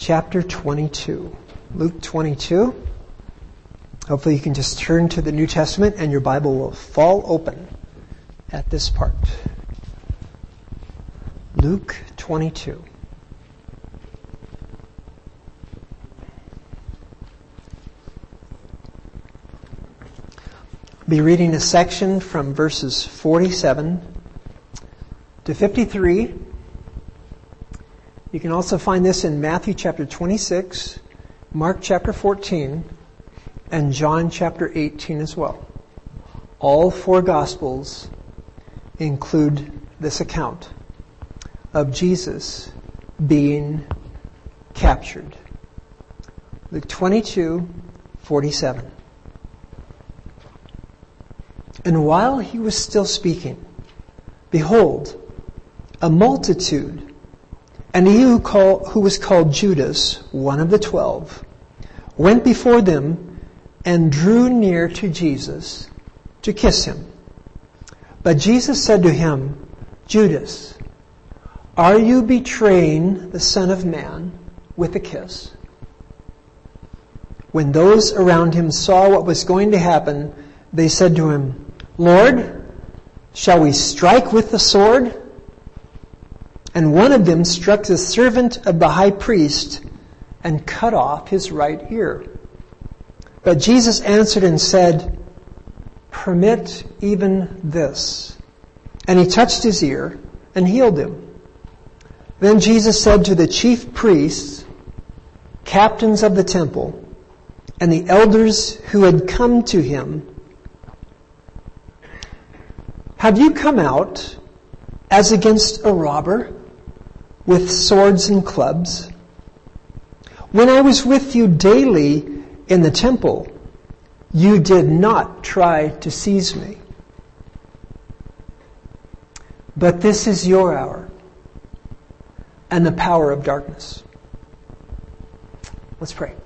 chapter 22. Luke 22. Hopefully you can just turn to the New Testament and your Bible will fall open at this part. Luke 22. I'll be reading a section from verses 47 to 53. You can also find this in Matthew chapter 26, Mark chapter 14, and John chapter 18 as well. All four Gospels include this account of Jesus being captured. Luke 22:47. And while he was still speaking, behold, a multitude, and he who was called Judas, one of the 12, went before them and drew near to Jesus to kiss him. But Jesus said to him, Judas, are you betraying the Son of Man with a kiss? When those around him saw what was going to happen, they said to him, Lord, shall we strike with the sword? And one of them struck the servant of the high priest and cut off his right ear. But Jesus answered and said, permit even this. And he touched his ear and healed him. Then Jesus said to the chief priests, captains of the temple, and the elders who had come to him, have you come out as against a robber with swords and clubs? When I was with you daily in the temple, you did not try to seize me. But this is your hour and the power of darkness. Let's pray.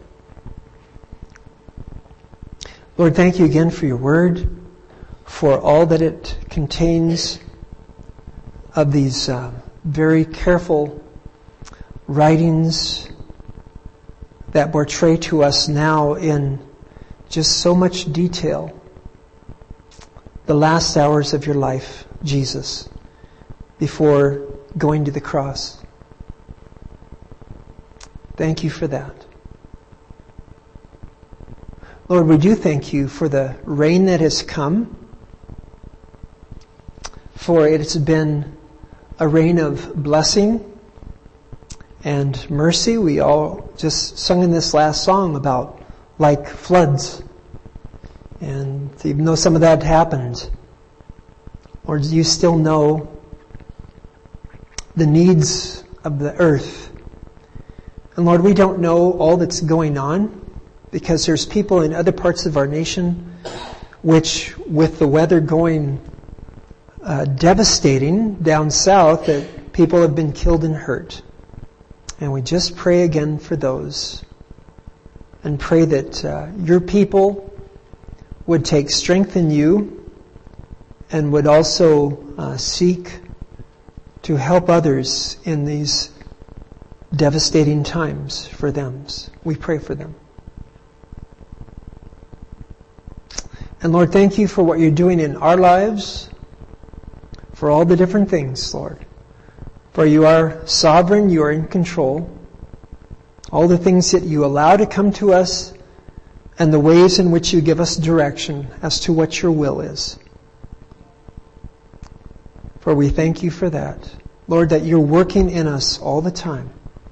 Lord, thank you again for your word, for all that it contains of these very careful writings that portray to us now in just so much detail the last hours of your life, Jesus, before going to the cross. Thank you for that. Lord, we do thank you for the rain that has come, for it's been a rain of blessing and mercy. We all just sung in this last song about like floods. And even though some of that happened, Lord, you still know the needs of the earth. And Lord, we don't know all that's going on because there's people in other parts of our nation which, with the weather going devastating down south, that people have been killed and hurt. And we just pray again for those and pray that your people would take strength in you and would also seek to help others in these devastating times for them. We pray for them. And Lord, thank you for what you're doing in our lives, for all the different things, Lord. For you are sovereign, you are in control. All the things that you allow to come to us and the ways in which you give us direction as to what your will is. For we thank you for that. Lord, that you're working in us all the time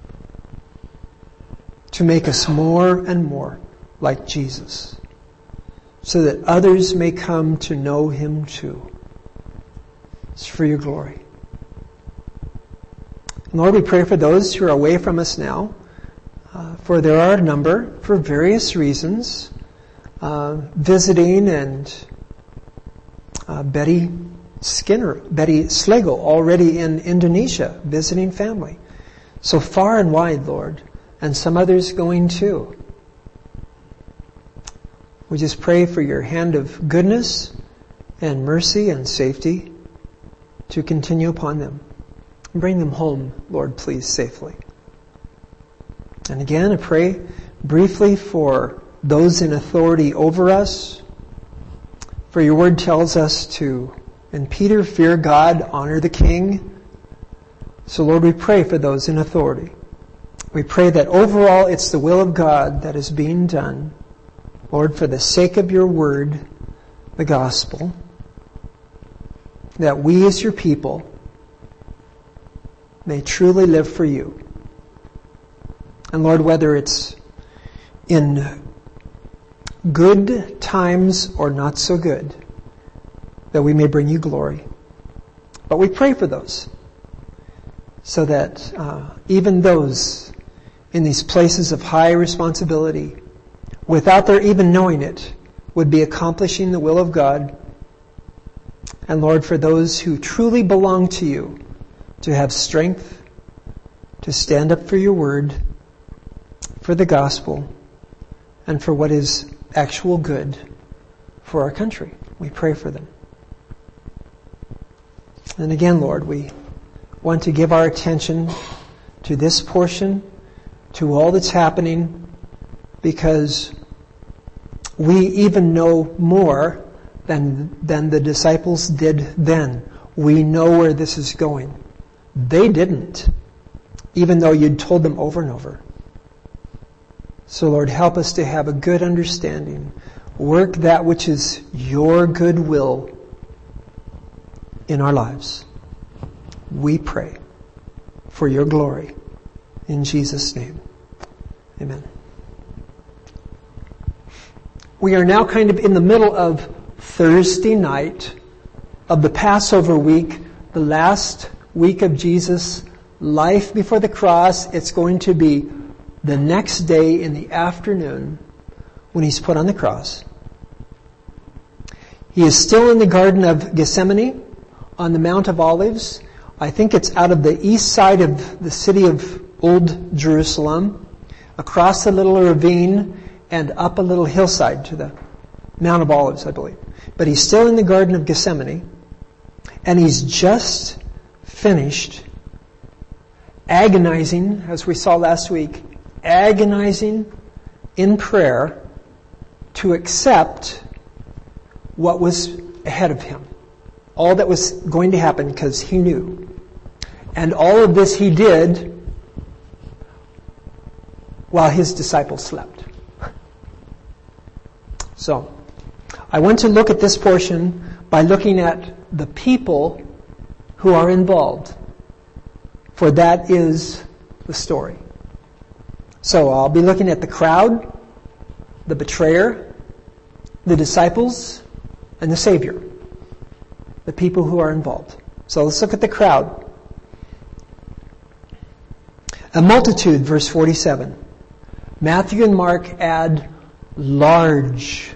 to make us more and more like Jesus, so that others may come to know him too. It's for your glory. Lord, we pray for those who are away from us now, for there are a number, for various reasons, visiting, and Betty Slagle, already in Indonesia, visiting family. So far and wide, Lord, and some others going too. We just pray for your hand of goodness and mercy and safety to continue upon them. Bring them home, Lord, please, safely. And again, I pray briefly for those in authority over us. For your word tells us to, in Peter, fear God, honor the king. So Lord, we pray for those in authority. We pray that overall it's the will of God that is being done. Lord, for the sake of your word, the gospel, that we as your people may truly live for you. And Lord, whether it's in good times or not so good, that we may bring you glory. But we pray for those, so that even those in these places of high responsibility, without their even knowing it, would be accomplishing the will of God. And Lord, for those who truly belong to you, to have strength to stand up for your word, for the gospel, and for what is actual good for our country. We pray for them. And again, Lord, we want to give our attention to this portion, to all that's happening, because we even know more than the disciples did then. We know where this is going. They didn't, even though you'd told them over and over. So Lord, help us to have a good understanding. Work that which is your good will in our lives. We pray for your glory. In Jesus' name. Amen. We are now kind of in the middle of Thursday night of the Passover week, the last week of Jesus' life before the cross. It's going to be the next day in the afternoon when he's put on the cross. He is still in the Garden of Gethsemane on the Mount of Olives. I think it's out of the east side of the city of Old Jerusalem, across a little ravine and up a little hillside to the Mount of Olives, I believe. But he's still in the Garden of Gethsemane, and he's just finished agonizing, as we saw last week, agonizing in prayer to accept what was ahead of him. All that was going to happen, because he knew. And all of this he did while his disciples slept. So, I want to look at this portion by looking at the people who are involved. For that is the story. So I'll be looking at the crowd, the betrayer, the disciples, and the Savior. The people who are involved. So let's look at the crowd. A multitude, verse 47. Matthew and Mark add large.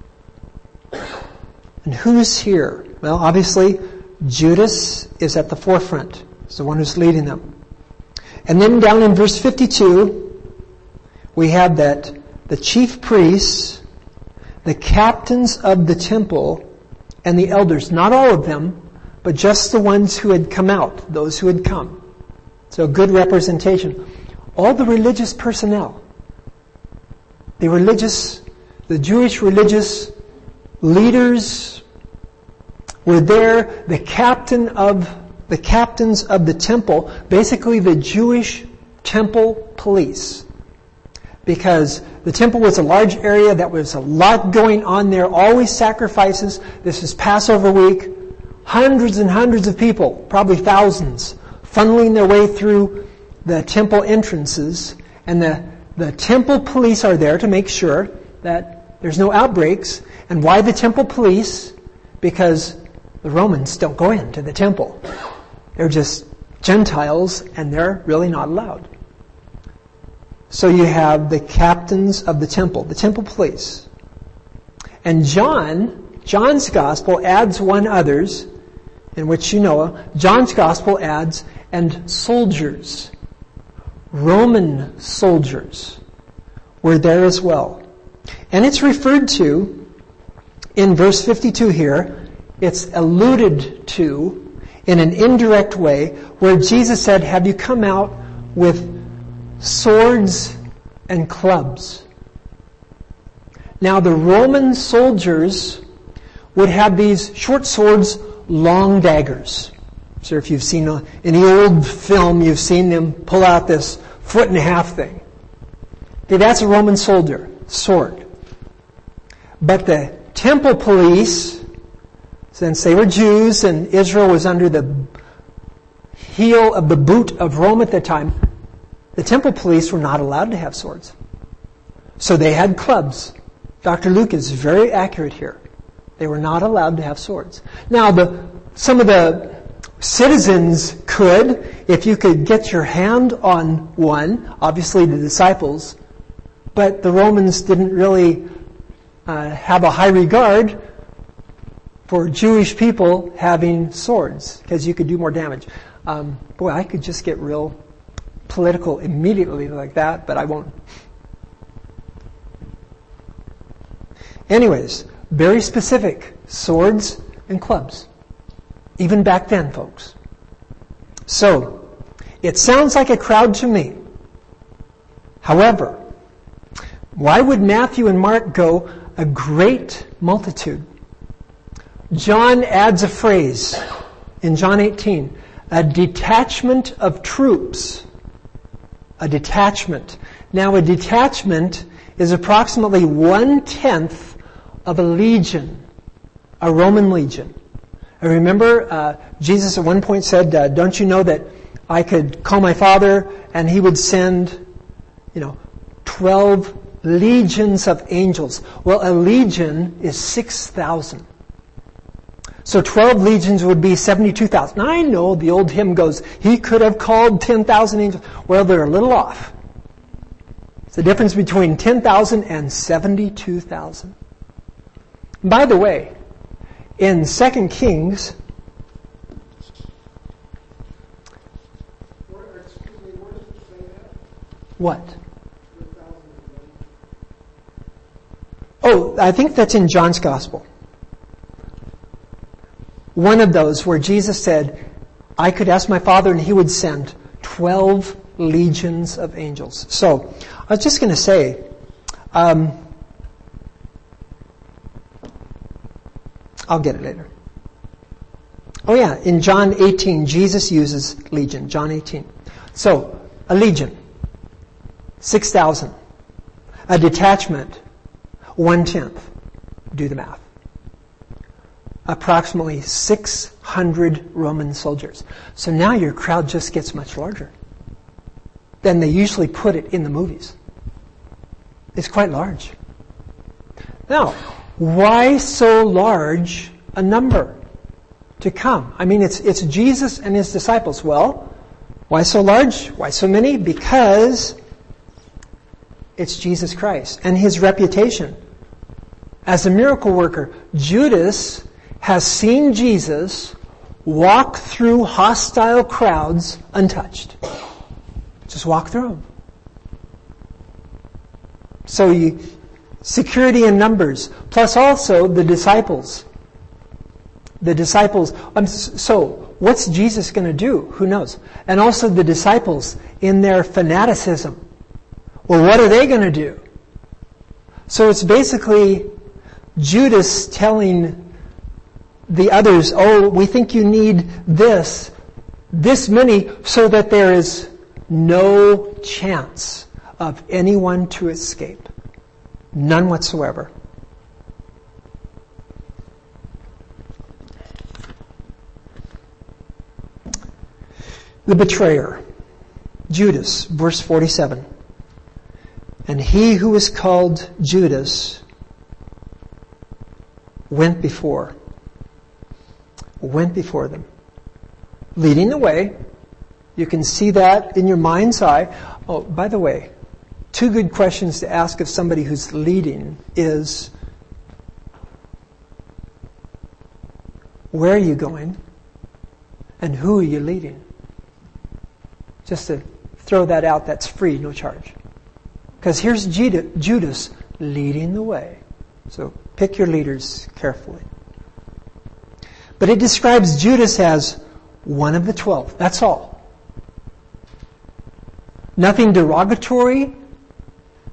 And who's here? Well, obviously, Judas is at the forefront. He's the one who's leading them. And then down in verse 52, we have that the chief priests, the captains of the temple, and the elders, not all of them, but just the ones who had come out, those who had come. So good representation. All the religious personnel, the Jewish religious leaders were there. The captains of the temple, basically the Jewish temple police. Because the temple was a large area, that was a lot going on there, always sacrifices. This is Passover week. Hundreds and hundreds of people, probably thousands, funneling their way through the temple entrances. And the temple police are there to make sure that there's no outbreaks. And why the temple police? Because the Romans don't go into the temple. They're just Gentiles, and they're really not allowed. So you have the captains of the temple police. And John's gospel adds one others, in which you know, John's gospel adds, and soldiers, Roman soldiers, were there as well. And it's referred to in verse 52 here, it's alluded to in an indirect way, where Jesus said, have you come out with swords and clubs. Now the Roman soldiers would have these short swords, long daggers. So if you've seen any old film, you've seen them pull out this 1.5 foot thing. Okay, that's a Roman soldier, sword. But the temple police, since they were Jews and Israel was under the heel of the boot of Rome at the time, the temple police were not allowed to have swords. So they had clubs. Dr. Luke is very accurate here. They were not allowed to have swords. Now, some of the citizens could, if you could get your hand on one, obviously the disciples, but the Romans didn't really have a high regard for Jewish people having swords, because you could do more damage. Boy, I could just get real political immediately like that, but I won't. Anyways, very specific, swords and clubs. Even back then, folks. So, it sounds like a crowd to me. However, why would Matthew and Mark go a great multitude? John adds a phrase in John 18, a detachment of troops. A detachment. Now, a detachment is approximately 1/10 of a legion, a Roman legion. I remember Jesus at one point said, don't you know that I could call my Father and He would send, 12 legions of angels. Well, a legion is 6,000. So 12 legions would be 72,000. Now I know the old hymn goes, He could have called 10,000 angels. Well, they're a little off. It's the difference between 10,000 and 72,000. By the way, in 2 Kings, what? Oh, I think that's in John's Gospel. One of those where Jesus said, I could ask my Father and He would send 12 legions of angels. So, I was just going to say, I'll get it later. Oh yeah, in John 18, Jesus uses legion. John 18. So, a legion, 6,000. A detachment, 1/10. Do the math. Approximately 600 Roman soldiers. So now your crowd just gets much larger than they usually put it in the movies. It's quite large. Now, why so large a number to come? I mean, it's Jesus and His disciples. Well, why so large? Why so many? Because it's Jesus Christ and His reputation as a miracle worker. Judas has seen Jesus walk through hostile crowds untouched. Just walk through them. So security in numbers, plus also the disciples. So what's Jesus going to do? Who knows? And also the disciples in their fanaticism. Well, what are they going to do? So it's basically Judas telling the others, oh, we think you need this many, so that there is no chance of anyone to escape. None whatsoever. The betrayer, Judas, verse 47. And he who is called Judas went before them, leading the way. You can see that in your mind's eye. Oh, by the way, 2 good questions to ask of somebody who's leading is, where are you going? And who are you leading? Just to throw that out, that's free, no charge. Because here's Judas leading the way. So pick your leaders carefully. But it describes Judas as one of the 12. That's all. Nothing derogatory.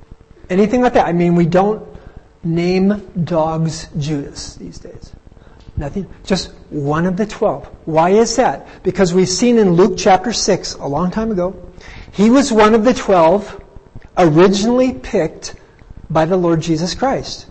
anything like that. I mean, we don't name dogs Judas these days. Nothing. Just one of the 12. Why is that? Because we've seen in Luke chapter 6, a long time ago, he was one of the 12 originally picked by the Lord Jesus Christ.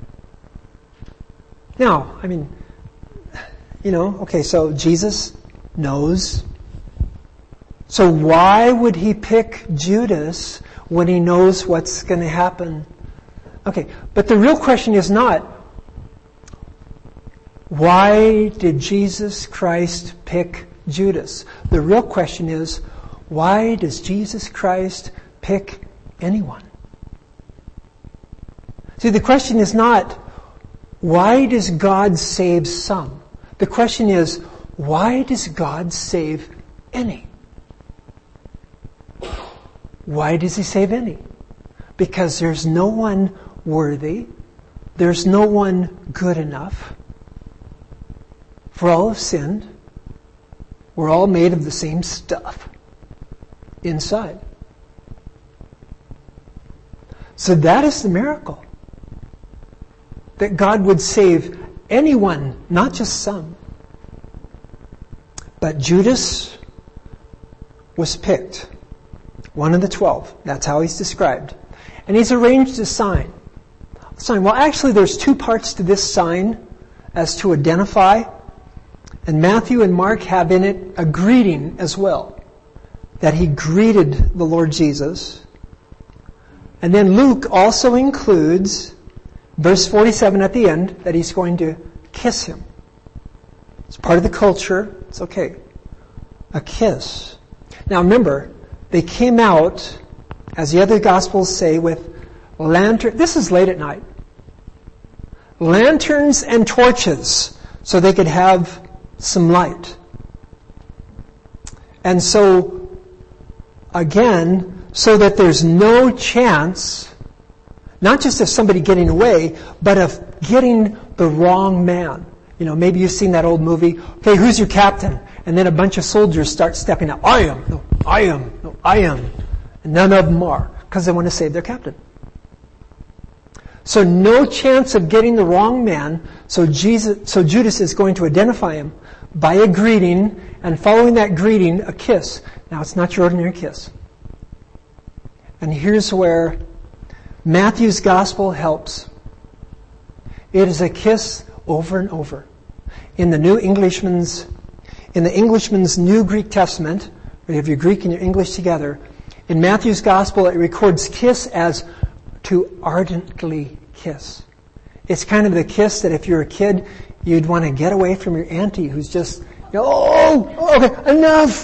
Now, I mean, okay, so Jesus knows. So why would he pick Judas when he knows what's going to happen? Okay, but the real question is not, why did Jesus Christ pick Judas? The real question is, why does Jesus Christ pick anyone? See, the question is not, why does God save some? The question is, why does God save any? Why does he save any? Because there's no one worthy. There's no one good enough. For all have sinned. We're all made of the same stuff inside. So that is the miracle. That God would save anyone, not just some. But Judas was picked. One of the 12. That's how he's described. And he's arranged a sign. Well, actually there's two parts to this sign as to identify. And Matthew and Mark have in it a greeting as well. That he greeted the Lord Jesus. And then Luke also includes verse 47 at the end, that he's going to kiss him. It's part of the culture. It's okay. A kiss. Now remember, they came out, as the other Gospels say, with lanterns. This is late at night. Lanterns and torches, so they could have some light. And so, again, so that there's no chance, not just of somebody getting away, but of getting the wrong man. Maybe you've seen that old movie, okay, who's your captain? And then a bunch of soldiers start stepping up. I am. No, I am. No, I am. And none of them are, because they want to save their captain. So no chance of getting the wrong man. So Judas is going to identify him by a greeting, and following that greeting, a kiss. Now it's not your ordinary kiss. And here's where Matthew's gospel helps. It is a kiss over and over. In the Englishman's New Greek Testament, where you have your Greek and your English together, in Matthew's gospel it records kiss as to ardently kiss. It's kind of the kiss that if you're a kid, you'd want to get away from your auntie who's just, okay, enough.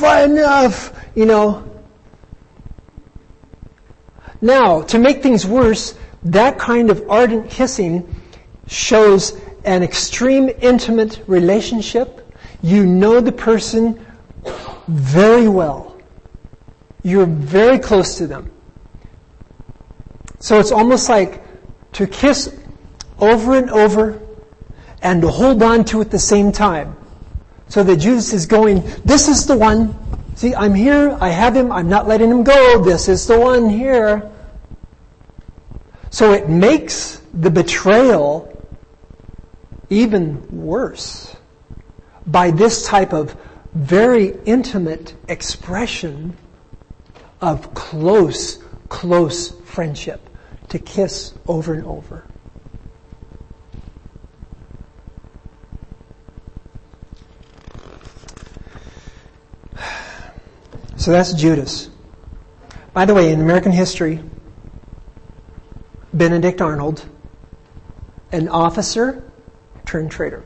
Now, to make things worse, that kind of ardent kissing shows an extreme intimate relationship. You know the person very well. You're very close to them. So it's almost like to kiss over and over and to hold on to it at the same time. So that Judas is going, this is the one. See, I'm here, I have him, I'm not letting him go. This is the one here. So it makes the betrayal even worse by this type of very intimate expression of close friendship, to kiss over and over. So that's Judas. By the way, in American history, Benedict Arnold, an officer turned traitor.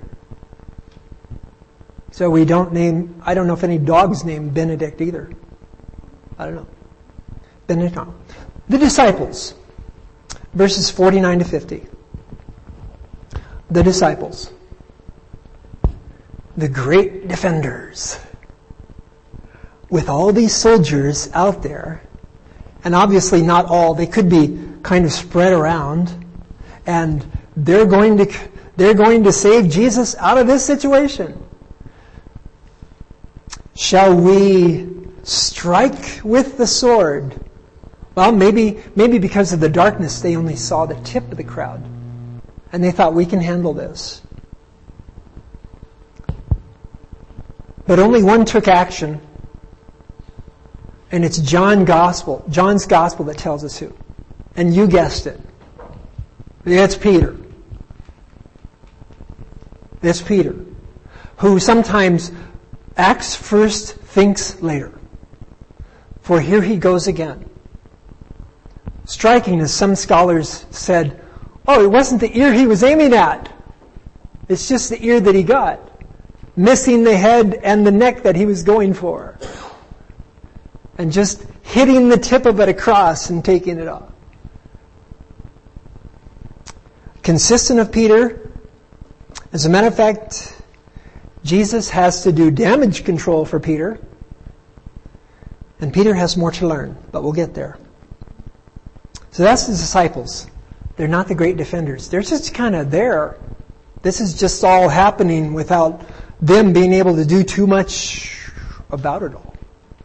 So I don't know if any dog's named Benedict either. I don't know. Benedict Arnold. The disciples, verses 49 to 50. The disciples, the great defenders, with all these soldiers out there, and obviously not all, they could be kind of spread around, and they're going to save Jesus out of this situation. Shall we strike with the sword Well, maybe because of the darkness, they only saw the tip of the crowd. And they thought, we can handle this. But only one took action. And it's John's gospel that tells us who. And you guessed it. It's Peter. It's Peter. Who sometimes acts first, thinks later. For here he goes again. Striking, as some scholars said, oh, it wasn't the ear he was aiming at. It's just the ear that he got. Missing the head and the neck that he was going for. And just hitting the tip of it across and taking it off. Consistent of Peter. As a matter of fact, Jesus has to do damage control for Peter. And Peter has more to learn, but we'll get there. So that's the disciples. They're not the great defenders. They're just kind of there. This is just all happening without them being able to do too much about it all.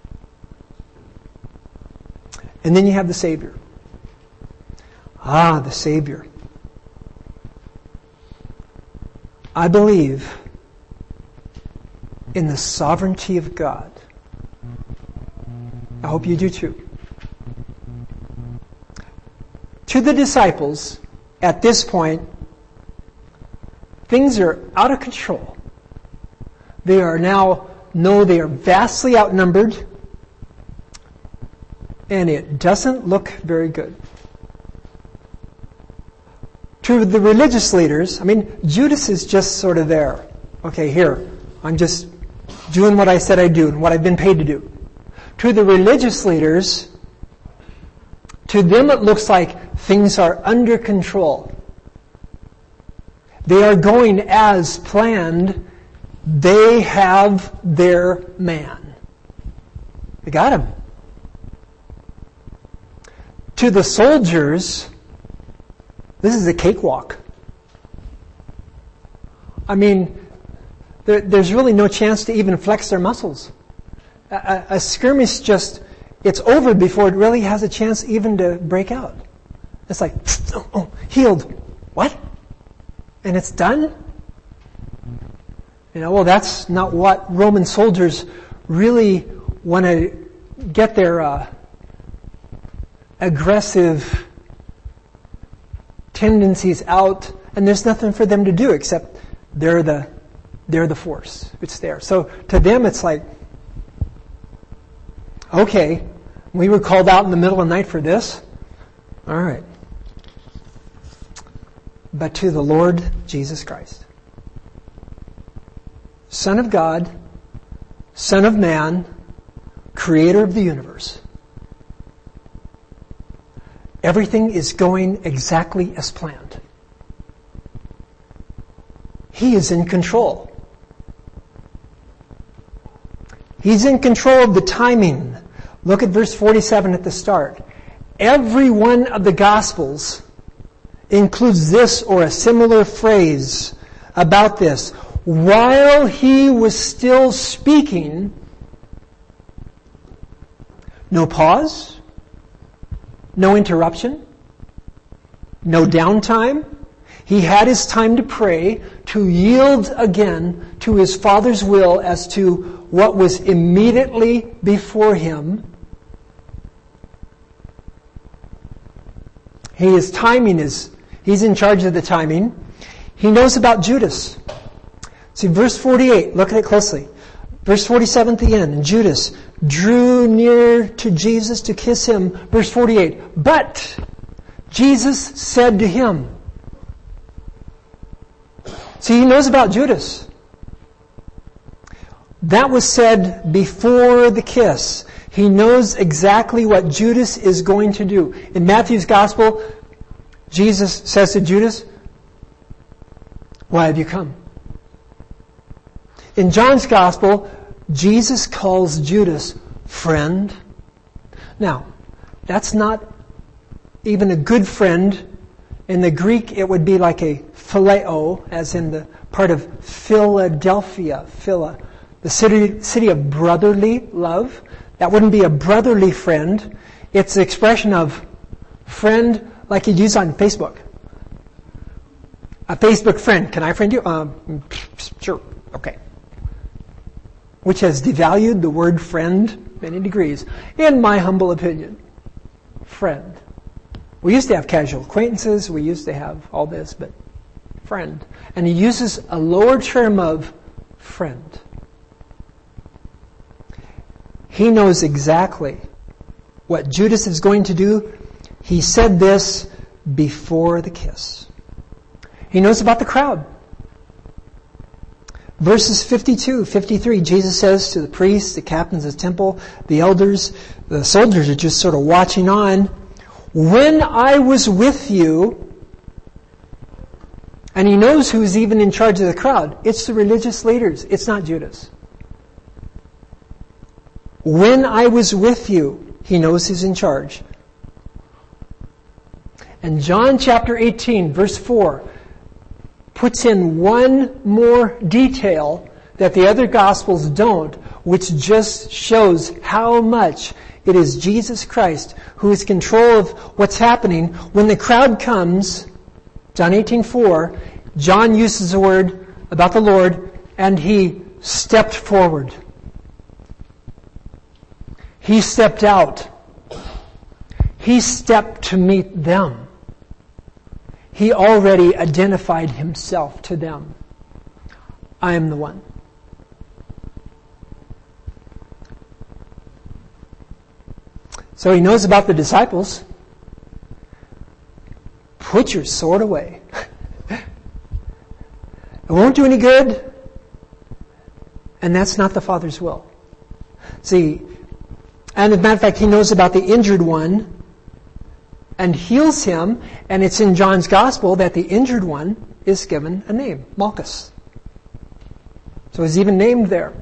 And then you have the Savior. The Savior. I believe in the sovereignty of God. I hope you do too. To the disciples, at this point, things are out of control. They are vastly outnumbered, and it doesn't look very good. To the religious leaders, Judas is just sort of there. Okay, here, I'm just doing what I said I'd do and what I've been paid to do. To the religious leaders, to them it looks like things are under control. They are going as planned. They have their man. They got him. To the soldiers, this is a cakewalk. There's really no chance to even flex their muscles. A skirmish it's over before it really has a chance even to break out. It's like, healed. What? And it's done? That's not what Roman soldiers really want to get their aggressive tendencies out, and there's nothing for them to do except they're the force. It's there. So to them it's like, okay, we were called out in the middle of the night for this. All right. But to the Lord Jesus Christ, Son of God, Son of Man, Creator of the universe, everything is going exactly as planned. He is in control. He's in control of the timing. Look at verse 47 at the start. Every one of the Gospels includes this or a similar phrase about this. While he was still speaking, no pause, no interruption, no downtime. He had his time to pray, to yield again to his Father's will as to what was immediately before him. He's in charge of the timing. He knows about Judas. See, verse 48, look at it closely. Verse 47 at the end, and Judas drew near to Jesus to kiss him. Verse 48, but Jesus said to him. See, he knows about Judas. That was said before the kiss. He knows exactly what Judas is going to do. In Matthew's Gospel, Jesus says to Judas, why have you come? In John's Gospel, Jesus calls Judas friend. Now, that's not even a good friend. In the Greek, it would be like a phileo, as in the part of Philadelphia, the city of brotherly love. That wouldn't be a brotherly friend. It's the expression of friend like you'd use on Facebook. A Facebook friend. Can I friend you? Sure. Okay. Which has devalued the word friend many degrees, in my humble opinion. Friend. We used to have casual acquaintances. We used to have all this, but friend. And he uses a lower term of friend. He knows exactly what Judas is going to do. He said this before the kiss. He knows about the crowd. Verses 52, 53, Jesus says to the priests, the captains of the temple, the elders, the soldiers are just sort of watching on. When I was with you, and he knows who's even in charge of the crowd. It's the religious leaders. It's not Judas. When I was with you, he knows who's in charge. And John chapter 18, verse 4, puts in one more detail that the other Gospels don't, which just shows how much it is Jesus Christ who is in control of what's happening. When the crowd comes, John 18:4, John uses the word about the Lord, and he stepped forward. He stepped out. He stepped to meet them. He already identified himself to them. I am the one. So he knows about the disciples. Put your sword away. It won't do any good. And that's not the Father's will. See, and as a matter of fact, he knows about the injured one and heals him. And it's in John's Gospel that the injured one is given a name, Malchus. So he's even named there.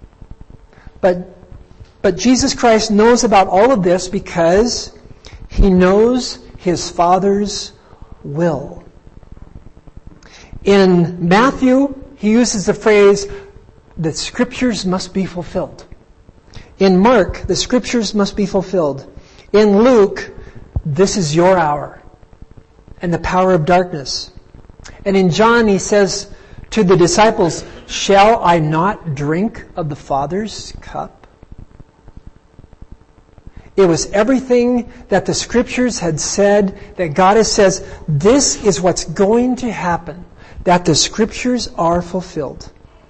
But Jesus Christ knows about all of this because he knows his Father's will. In Matthew, he uses the phrase, the Scriptures must be fulfilled. In Mark, the Scriptures must be fulfilled. In Luke, this is your hour and the power of darkness. And in John, he says to the disciples, shall I not drink of the Father's cup? It was everything that the Scriptures had said, that God says, this is what's going to happen, that the Scriptures are fulfilled.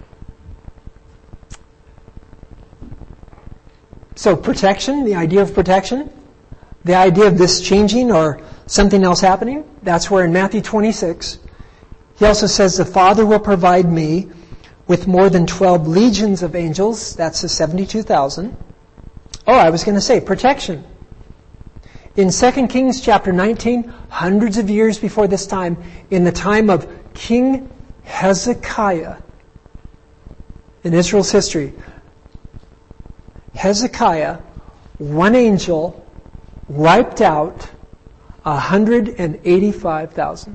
So protection, the idea of protection, the idea of this changing or something else happening, that's where in Matthew 26, he also says the Father will provide me with more than 12 legions of angels. That's the 72,000. Oh, I was going to say protection. In 2 Kings chapter 19, hundreds of years before this time, in the time of King Hezekiah, in Israel's history, Hezekiah, one angel wiped out 185,000.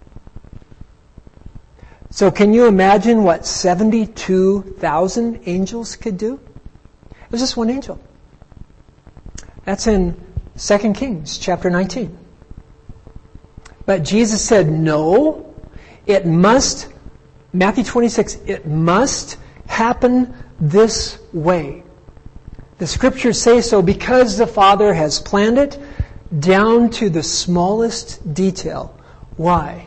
So can you imagine what 72,000 angels could do? It was just one angel. That's in 2 Kings chapter 19. But Jesus said, no, it must, Matthew 26, it must happen this way. The Scriptures say so because the Father has planned it down to the smallest detail. Why?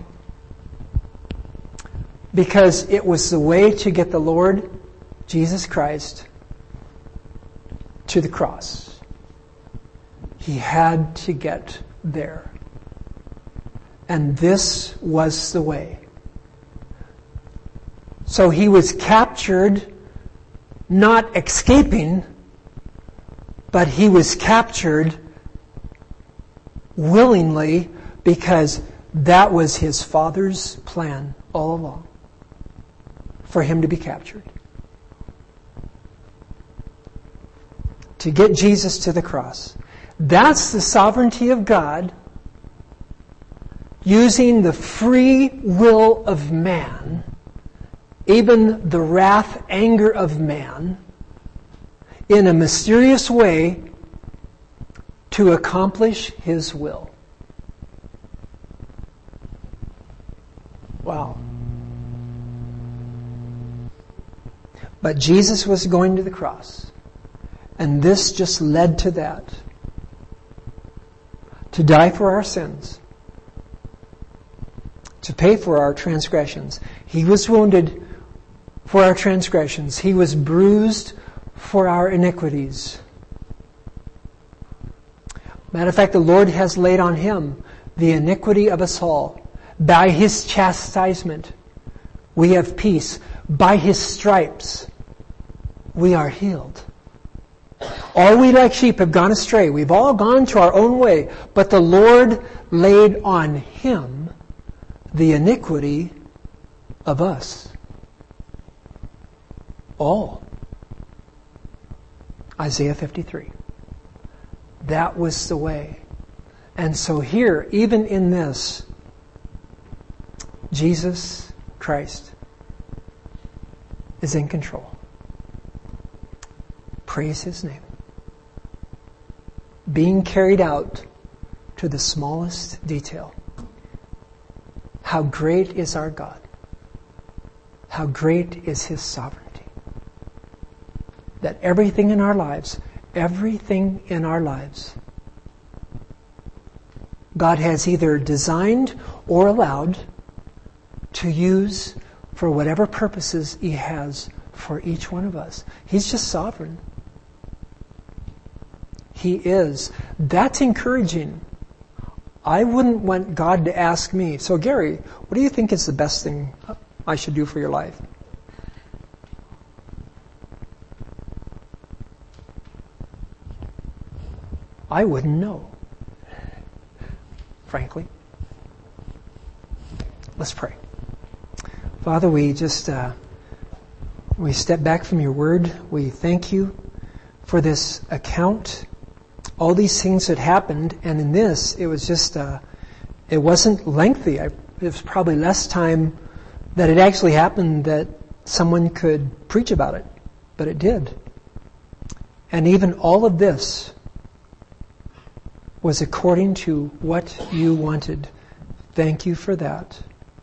Because it was the way to get the Lord Jesus Christ to the cross. He had to get there. And this was the way. So he was captured, not escaping, but he was captured willingly because that was his Father's plan all along, for him to be captured. To get Jesus to the cross. That's the sovereignty of God using the free will of man, even the wrath, anger of man, in a mysterious way to accomplish His will. Wow. But Jesus was going to the cross. And this just led to that. To die for our sins. To pay for our transgressions. He was wounded for our transgressions. He was bruised for our iniquities. Matter of fact, the Lord has laid on Him the iniquity of us all. By His chastisement, we have peace. By His stripes, we are healed. All we like sheep have gone astray. We've all gone to our own way. But the Lord laid on Him the iniquity of us. All. Isaiah 53. That was the way. And so here, even in this, Jesus Christ is in control. Praise His name. Being carried out to the smallest detail. How great is our God. How great is His sovereignty. That everything in our lives, God has either designed or allowed to use for whatever purposes He has for each one of us. He's just sovereign. He is. That's encouraging. I wouldn't want God to ask me, so Gary, what do you think is the best thing I should do for your life? I wouldn't know, frankly. Let's pray. Father, we step back from your word. We thank you for this account. All these things that happened, and in this, it was just, it wasn't lengthy. It was probably less time that it actually happened that someone could preach about it. But it did. And even all of this was according to what you wanted. Thank you for that.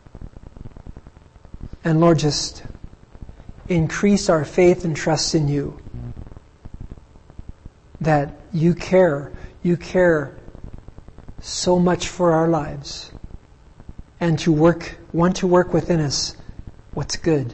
And Lord, just increase our faith and trust in you. That you care so much for our lives. And want to work within us what's good.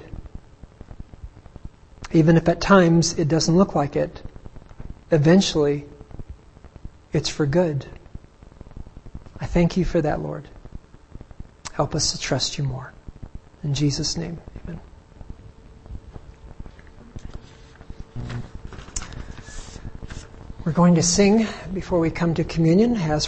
Even if at times it doesn't look like it. Eventually, it's for good. I thank you for that, Lord. Help us to trust you more. In Jesus' name, amen. We're going to sing before we come to communion. As